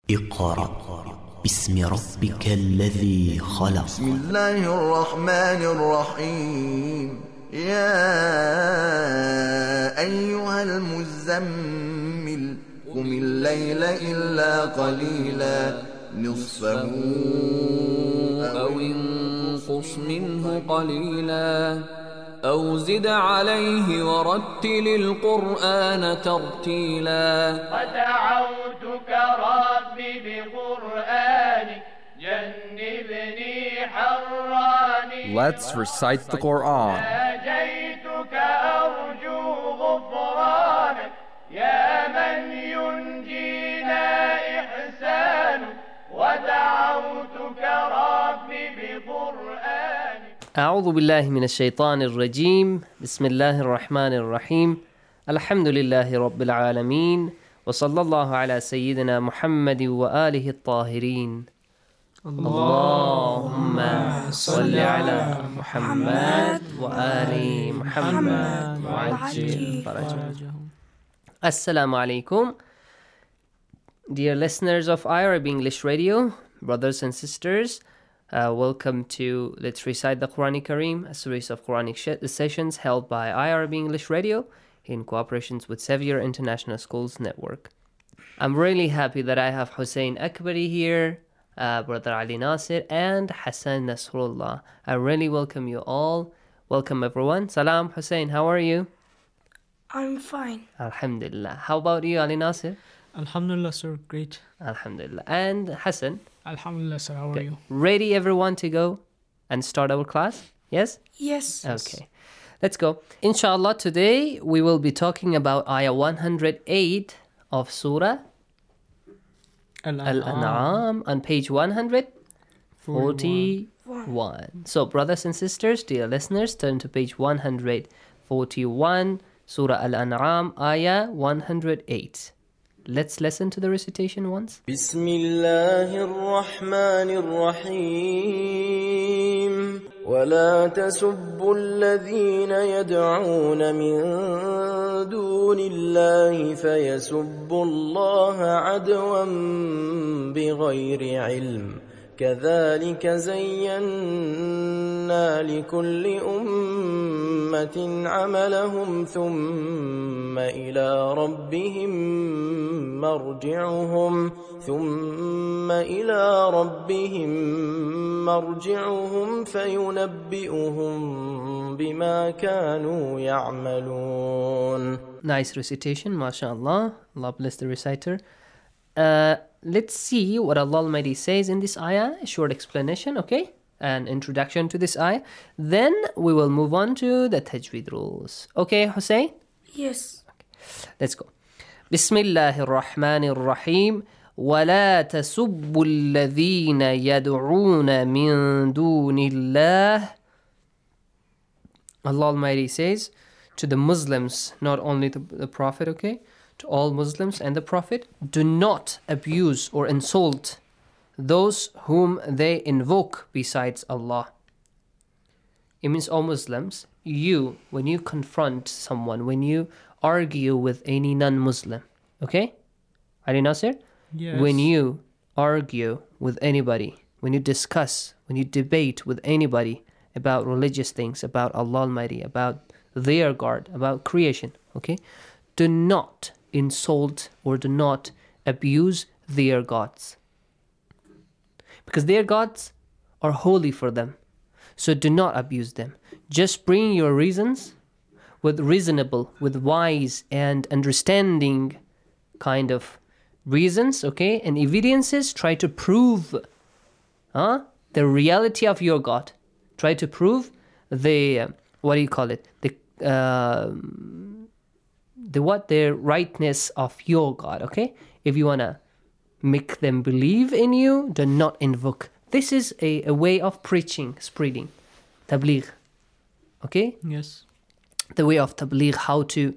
اقرأ باسم ربك الذي خلق. بسم الله الرحمن الرحيم. يا أيها المزمل قم الليل إلا قليلا نصفه أو انقص منه قليلا أو زد عليه ورتل القرآن ترتيلا. ودعوتك ربي بقرآنك جنبني حراني. Let's recite the Quran. ناجيتك أرجو غفرانك يا من ينجينا إحسانك. ودعوتك ربي بقرآنك. أعوذ بالله من الشيطان الرجيم. بسم الله الرحمن الرحيم. الحمد لله رب العالمين وصلى الله على سيدنا محمد وآله الطاهرين. اللهم صل على محمد وآل محمد وعجل فرجهم. Assalamu alaikum. Dear listeners of iArab English Radio, brothers and sisters, welcome to Let's Recite the Quran Kareem, a series of Quranic sessions held by iArab English Radio in cooperation with Sevier International Schools Network. I'm really happy that I have Hussein Akbari here, Brother Ali Nasir, and Hassan Nasrullah. I really welcome you all. Welcome everyone. Salam Hussein, how are you? I'm fine. Alhamdulillah. How about you, Ali Nasir? Alhamdulillah, sir. Great. Alhamdulillah. And Hassan? Alhamdulillah, sir. How are you? Ready everyone to go and start our class? Yes? Yes. Okay. Let's go. Inshallah, today we will be talking about Ayah 108 of Surah Al-An'am on page 141. So, brothers and sisters, dear listeners, turn to page 141, Surah Al-An'am, Ayah 108. Let's listen to the recitation once. بسم الله الرحمن الرحيم. ولا تسبوا الذين يدعون من دون الله فيسبوا الله عدوا بغير علم. كذلك زينا لكل أمة عملهم ثم إلى ربهم مرجعهم فينبئهم بما كانوا يعملون. Nice recitation, mashallah. Allah bless the reciter. Let's see what Allah Almighty says in this ayah. A short explanation, okay? An introduction to this ayah. Then we will move on to the tajweed rules. Okay, Hussein? Yes. Okay. Let's go. Bismillahir Rahmanir Rahim. وَلَا تَسُبُّوا الَّذِينَ يَدْعُونَ مِن دُونِ اللَّهِ. Allah Almighty says to the Muslims, not only the Prophet, okay? To all Muslims and the Prophet, do not abuse or insult those whom they invoke besides Allah. It means, all Muslims, you, when you confront someone, when you argue with any non-Muslim, okay? Ali Nasir? Yes. When you argue with anybody, when you discuss, when you debate with anybody about religious things, about Allah Almighty, about their God, about creation, okay? Do not insult or do not abuse their gods, because their gods are holy for them. So do not abuse them. Just bring your reasons with reasonable, with wise and understanding kind of reasons, okay, and evidences. Try to prove the reality of your God. Try to prove the the rightness of your God, okay? If you want to make them believe in you, do not invoke. This is a way of preaching, spreading, tabligh, okay? Yes. The way of tabligh, how to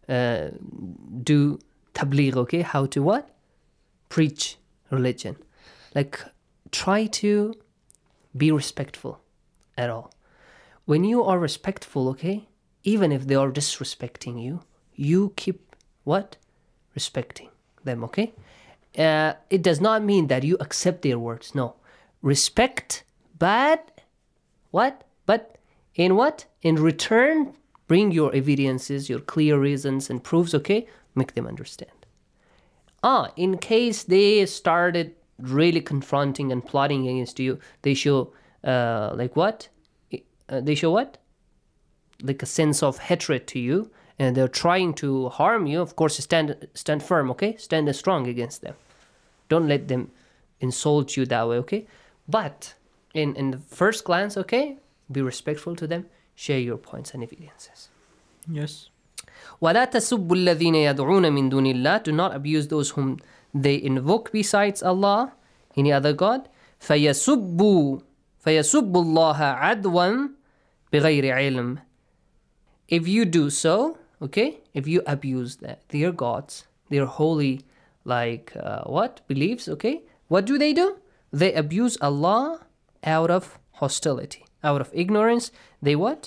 do tabligh, okay? How to what? Preach religion. Like, try to be respectful at all. When you are respectful, okay, even if they are disrespecting you, you keep what? Respecting them, okay? it does not mean that you accept their words. No. Respect, but what? But in what? In return, bring your evidences, your clear reasons and proofs, okay? Make them understand. In case they started really confronting and plotting against you, they show like what? They show what? Like a sense of hatred to you, and they're trying to harm you. Of course, stand firm, okay? Stand strong against them. Don't let them insult you that way, okay? But in the first glance, okay, be respectful to them. Share your points and evidences. Yes. وَلَا تَسُبُّ الَّذِينَ يَدْعُونَ مِن دُونِ اللَّهِ. Do not abuse those whom they invoke besides Allah, any other God. فَيَسُبُّوا اللَّهَ عَدْوًا بِغَيْرِ عِلْمٍ. If you do so, okay, if you abuse their gods, their holy, beliefs, okay, what do? They abuse Allah out of hostility, out of ignorance. They what?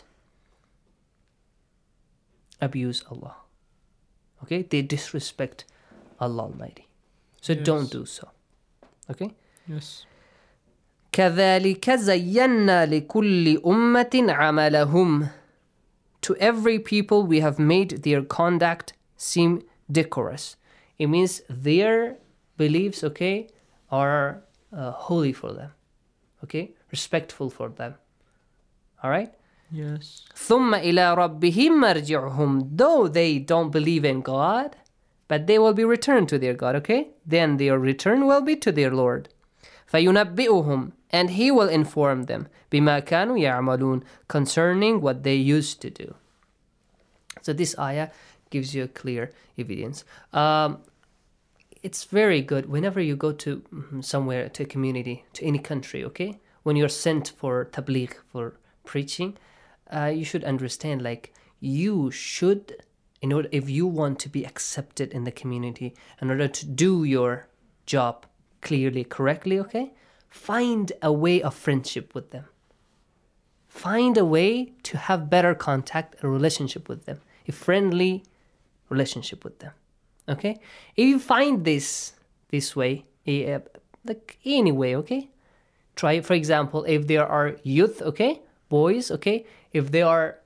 Abuse Allah. Okay, they disrespect Allah Almighty. So don't do so. Okay? Yes. كَذَلِكَ زَيَّنَّا لِكُلِّ أُمَّةٍ عَمَلَهُمْ. To every people we have made their conduct seem decorous. It means their beliefs, okay, are holy for them. Okay? Respectful for them. Alright? Yes. ثُمَّ إِلَىٰ رَبِّهِمْ مَرْجِعُهُمْ. Though they don't believe in God, but they will be returned to their God, okay? Then their return will be to their Lord. فَيُنَبِّئُهُمْ. And He will inform them بِمَا كَانُوا يَعْمَلُونَ. Concerning what they used to do. So this ayah gives you a clear evidence. It's very good whenever you go to somewhere, to a community, to any country, okay? When you're sent for tabligh, for preaching, you should understand, like, you should, in order, if you want to be accepted in the community, in order to do your job clearly, correctly, okay, find a way of friendship with them. Find a way to have better contact, a relationship with them, a friendly relationship with them, okay? If you find this way, like any way, okay, try, for example, if there are youth, okay, boys, okay, if they are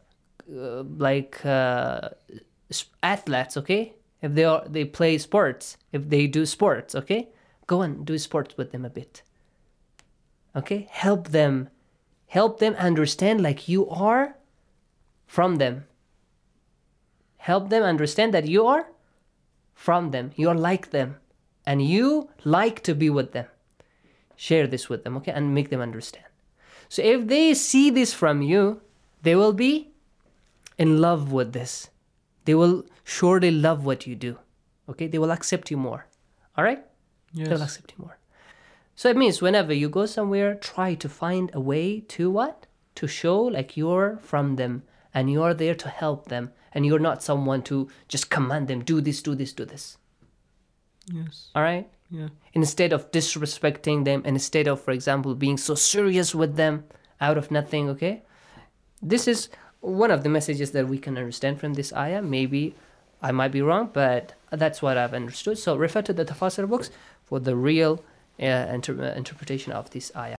athletes, okay, if they play sports, if they do sports, okay, go and do sports with them a bit, okay? Help them understand like you are from them. Help them understand that you are from them, you are like them, and you like to be with them. Share this with them, okay, and make them understand. So if they see this from you, they will be in love with this. They will surely love what you do, okay? They will accept you more, all right? Yes. They will accept you more. So it means whenever you go somewhere, try to find a way to what? To show like you're from them and you're there to help them and you're not someone to just command them, do this, do this, do this. Yes. All right? Yeah. Instead of disrespecting them, and instead of, for example, being so serious with them out of nothing, okay? This is one of the messages that we can understand from this ayah. Maybe I might be wrong, but that's what I've understood. So refer to the tafsir books for the real interpretation of this ayah.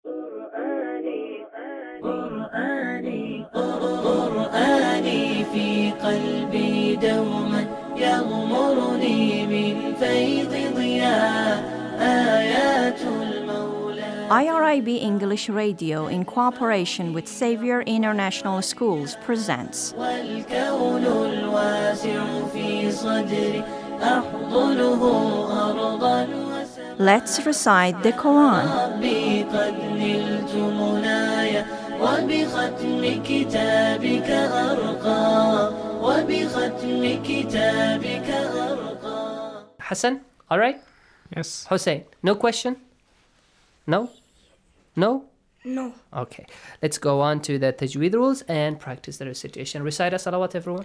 قرآني في قلبي دوما يغمرني من فيض ضياء آيات المولى. IRIB English Radio in cooperation with Xavier International Schools presents والكون الواسع في صدري أحضنه أرضا وسماء. Let's recite the Quran. ربي قد نلت منايا وبختم كتابك أرقى وبختم كتابك أرقى. Hassan, all right? Yes. Hussein, no question? No? No? No. Okay. Let's go on to the tajweed rules and practice the recitation. Recite a salawat, everyone.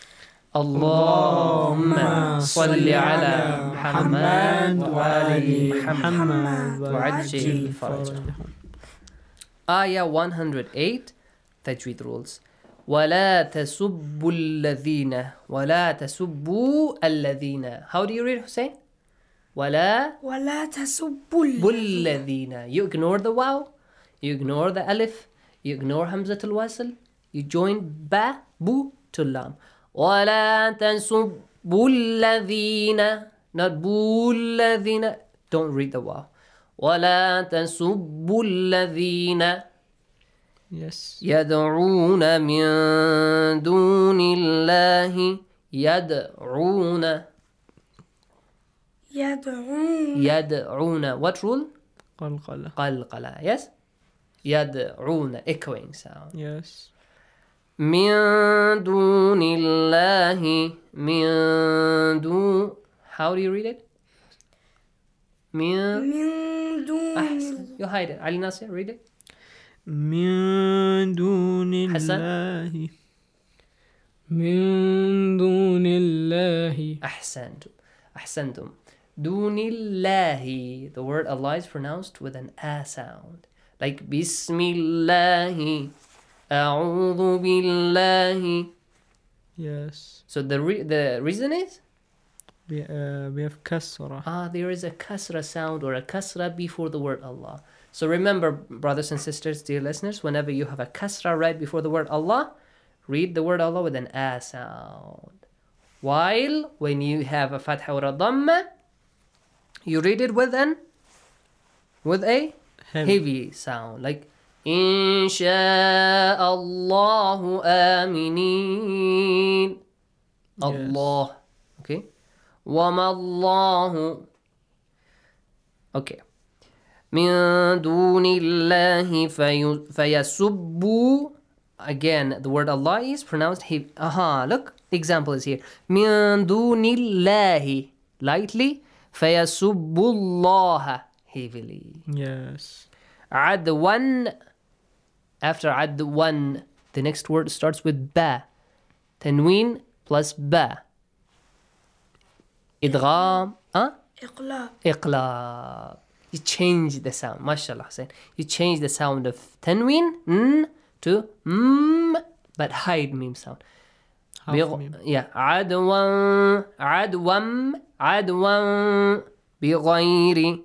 اللهم صل على محمد وآل محمد وعجل فرجهم. Ayah 108, Tajweed rules. وَلَا تَسُبُّوا الَّذِينَ وَلَا تَسُبُّوا الَّذِينَ. How do you read, Hussein? ولا ولا تسبوا الذين. You ignore the waw, you ignore the alif, you ignore hamzat al-wasl, you join ba, bu to lam. ولا تسبوا الذين, not بو الذين. Don't read the waw. ولا تسبوا الذين Yes. يدعون من دون الله. يدعون. يدعون. What rule? قلقلة. قلقلة. Yes. يدعون. Echoing sound. Yes. من دون الله. من دون. How do you read it? من دون. You hide it. Ali Nasir, read it. من دون الله. من دون الله. أحسنتم. أحسنتم. دون الله. The word Allah is pronounced with an A sound. Like بسم الله. أعوذ بالله. Yes. So the reason is? We have kasra. There is a kasra sound or a kasra before the word Allah. So remember, brothers and sisters, dear listeners, whenever you have a kasra right before the word Allah, read the word Allah with an A sound. While when you have a fatha or a dhamma, you read it with a heavy sound. Like إن شاء الله آمنين. Allah. Okay. وما الله. Okay. من دون الله فيسبوا. Again, the word Allah is pronounced heavy. Look, example is here. من دون الله. Lightly. فيسبوا الله. Heavily. Yes. عدوان. After عدوان, the next word starts with ba. Tanween plus ba. إدغام. إقلاب. You change the sound. MashaAllah, Hussein. You change the sound of tanween to but hide meme sound. Yeah. عدوا بغير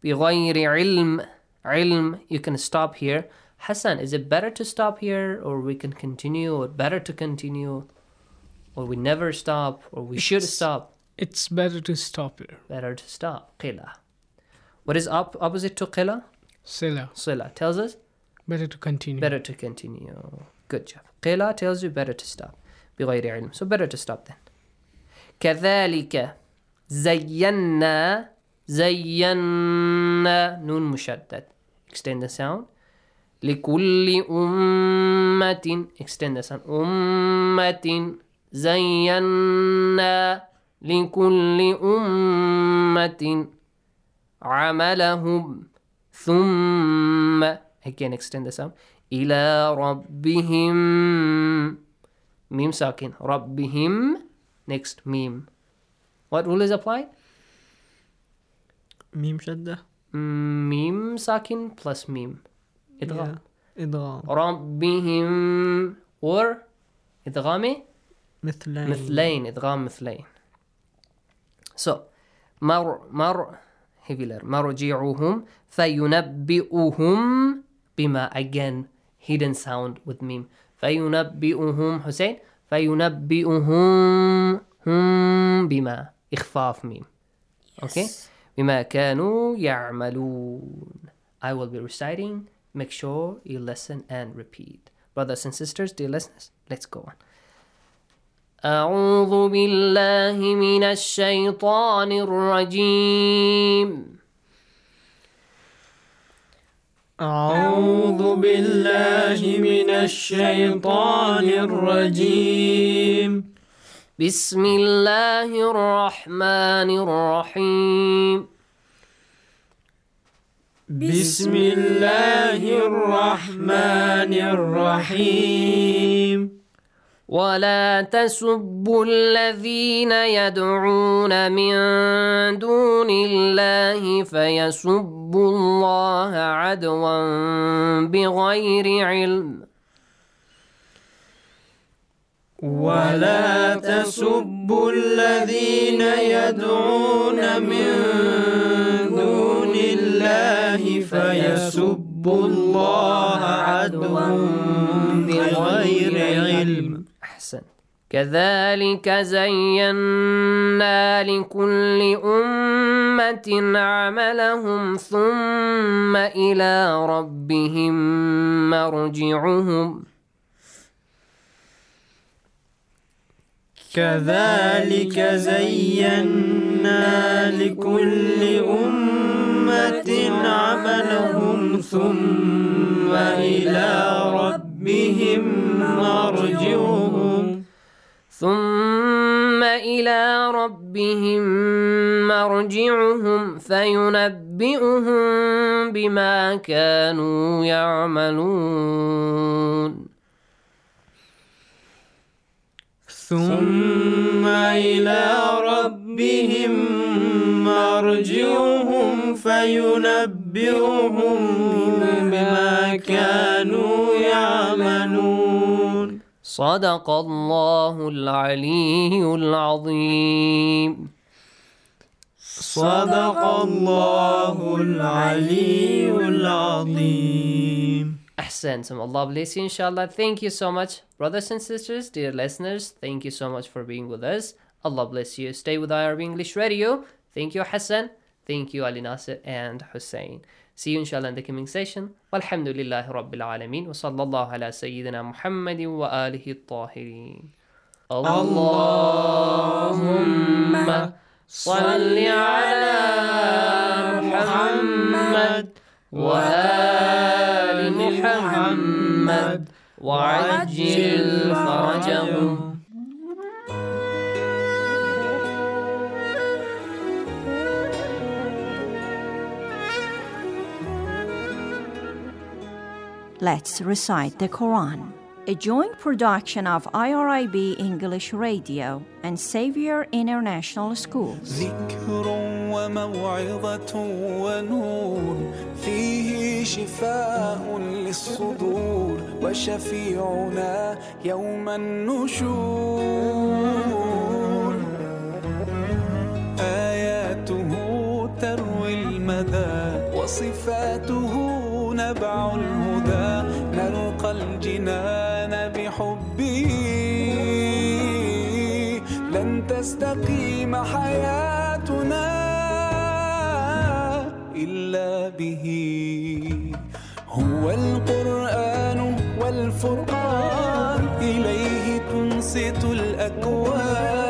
علم. You can stop here. Hassan, is it better to stop here, or we can continue, or better to continue, or we never stop, or we should stop? It's better to stop here. Better to stop. Qila. What is opposite to qila? Sila. Sila tells us better to continue. Better to continue. Good job. Qila tells you better to stop. بغير علم. So better to stop then. كذلك زينا نون مشدد. Extend the sound. لكل أمة. Extend the sound. أمة زينا لكل أمة عملهم ثم. Again, extend the sound. إلى ربهم. Meme sakin. ربهم. Next meme. What rule is applied? Meme shadda. Meme sakin plus meme. إدغام. إدغام. ربهم or إدغامي مثلين. إدغام مثلين. So heavy letter. مرجعهم فينبئهم بما. Again, hidden sound with meme. فينبئهم. Hussein. فينبئهم بما. إخفاف meme. Okay. بما كانوا يعملون. I will be reciting. Make sure you listen and repeat. Brothers and sisters, dear listeners, let's go on. أعوذ بالله من الشيطان الرجيم. أعوذ بالله من الشيطان الرجيم. بسم الله الرحمن الرحيم. بسم الله الرحمن الرحيم. ولا تسبوا الذين يدعون من دون الله فيسبوا الله عدوا بغير علم. ولا تسبوا الذين يدعون من دون الله فيسبوا الله عدوا بغير علم. أحسن. كذلك زينا لكل أمة عملهم ثم إلى ربهم مرجعهم. كذلك زينا لكل أمة عملهم ثم إلى ربهم مرجعهم فينبئهم بما كانوا يعملون. ثم إلى ربهم مرجعهم فينبئهم بما كانوا يعملون. صدق الله العلي العظيم. صدق الله العلي العظيم. Ahsantum. Allah bless you, inshallah. Thank you so much, brothers and sisters, dear listeners. Thank you so much for being with us. Allah bless you. Stay with Arabic English Radio. Thank you, Hassan. Thank you, Ali Nasir and Hussein. See you, inshallah, in the coming session. Walhamdulillahi Rabbil Alameen. Wa sallallahu ala Sayyidina Muhammadin wa alihi at-tahirin. Allahumma salli ala Muhammad wa ali Muhammad wa ajil farajahum. Let's recite the Quran, a joint production of IRIB English Radio and Xavier International Schools. ذكر وموعظة ونور فيه شفاء للصدور وشفيعنا يوم النشور آياته تروي المدى وصفاته نبع الهدى نلقى الجنان بحبه لن تستقيم حياتنا إلا به هو القرآن والفرقان إليه تنصت الأكوان